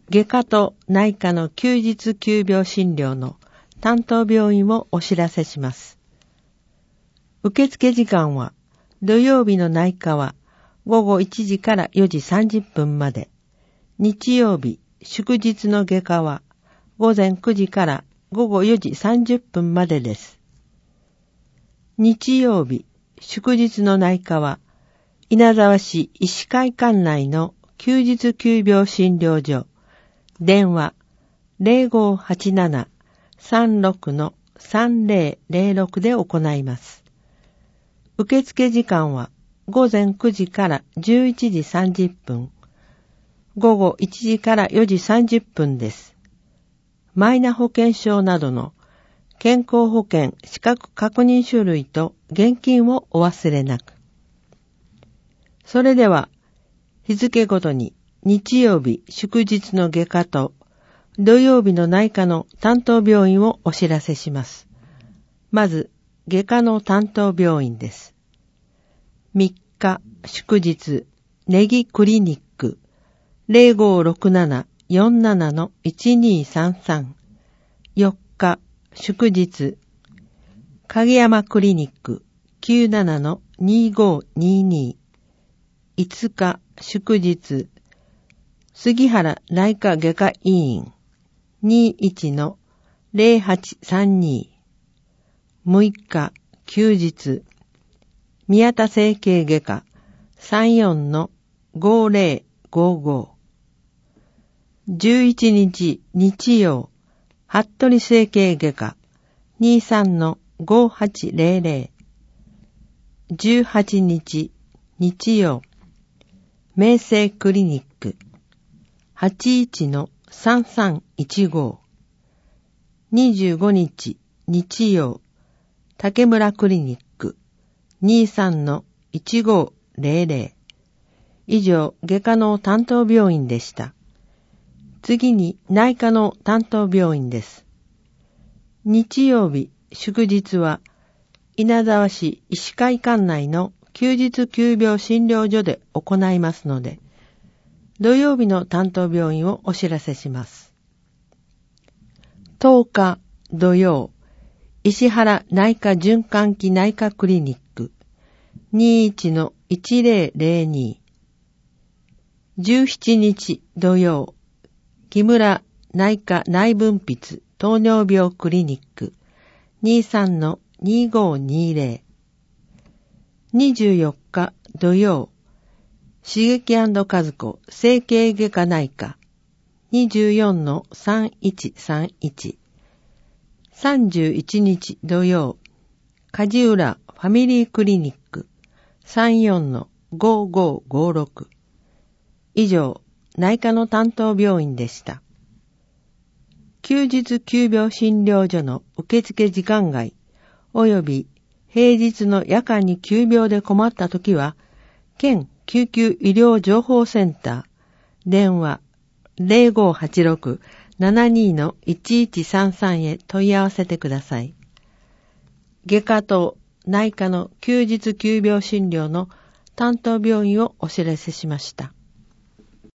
外科と内科の休日急病診療の担当病院をお知らせします。受付時間は、土曜日の内科は午後1時から4時30分まで、日曜日、祝日の外科は午前9時から午後4時30分までです。日曜日、祝日の内科は、稲沢市医師会館内の休日急病診療所、電話 0587-36-3006 で行います。受付時間は午前9時から11時30分、午後1時から4時30分です。マイナ保険証などの健康保険資格確認書類と現金をお忘れなく。それでは、日付ごとに日曜日祝日の外科と土曜日の内科の担当病院をお知らせします。まず、外科の担当病院です。3日祝日、ネギクリニック 0567-47-1233。4日祝日、影山クリニック 97-2522。5日祝日、杉原内科外科医院 21-0832。6日休日、宮田整形外科 34-5055。11日日曜、服部整形外科 23-5800。18日日曜、明星クリニック 81-3315。25日日曜、竹村クリニック 23-1500。以上、外科の担当病院でした。次に内科の担当病院です。日曜日、祝日は、稲沢市医師会館内の休日急病診療所で行いますので、土曜日の担当病院をお知らせします。10日土曜、石原内科循環器内科クリニック 21-1002。17日土曜、木村内科内分泌糖尿病クリニック 23-2520。24日土曜、刺激&和子整形外科内科 24-3131。31日土曜、梶浦ファミリークリニック 34-5556。以上、内科の担当病院でした。休日急病診療所の受付時間外及び平日の夜間に急病で困ったときは、県救急医療情報センター、電話 0586-72-1133 へ問い合わせてください。外科と内科の休日急病診療の担当病院をお知らせしました。